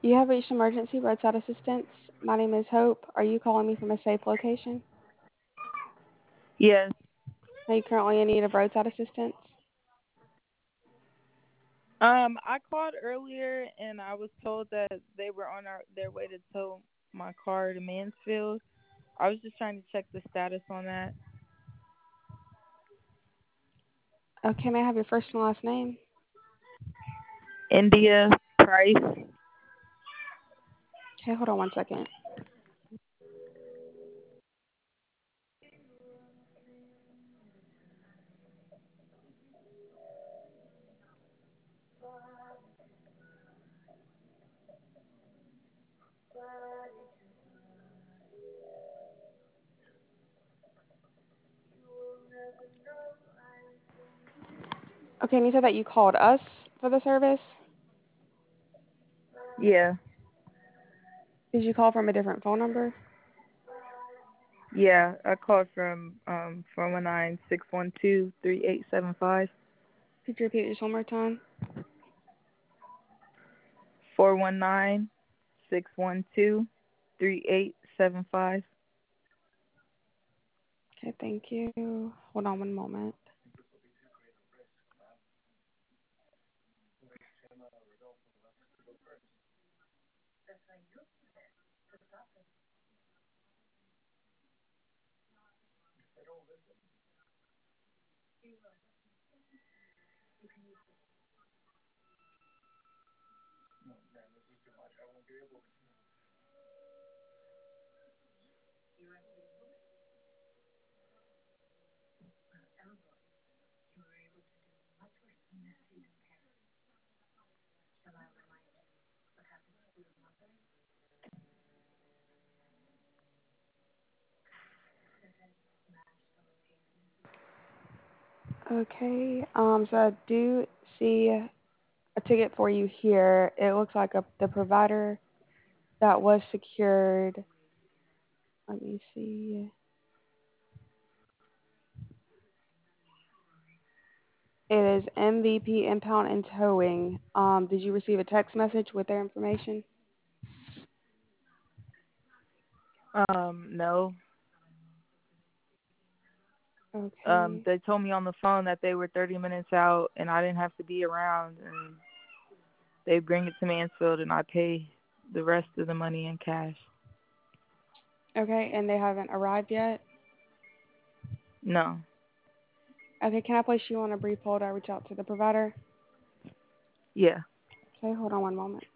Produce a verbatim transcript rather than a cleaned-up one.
You have reached emergency roadside assistance. My name is Hope. Are you calling me from a safe location? Yes. Are you currently in need of roadside assistance? Um, I called earlier and I was told that they were on our, their way to tow my car to Mansfield. I was just trying to check the status on that. Okay, may I have your first and last name? India Price. Okay, hold on one second. Okay, and you said that you called us for the service? Yeah. Did you call from a different phone number? Yeah. I called from um four one nine six one two three eight seven five. Could you repeat it just one more time? Four one nine six one two three eight seven five. Okay, thank you. Hold on one moment. Okay, um, so I do see a ticket for you here. It looks like a, the provider that was secured. Let me see. It is M V P Impound and Towing. Um, did you receive a text message with their information? Um, no. Um, Okay. they told me on the phone that they were thirty minutes out and I didn't have to be around, and they bring it to Mansfield and I pay the rest of the money in cash. Okay, and they haven't arrived yet? No. Okay, can I place you on a brief hold? I reach out to the provider. Yeah. Okay, hold on one moment.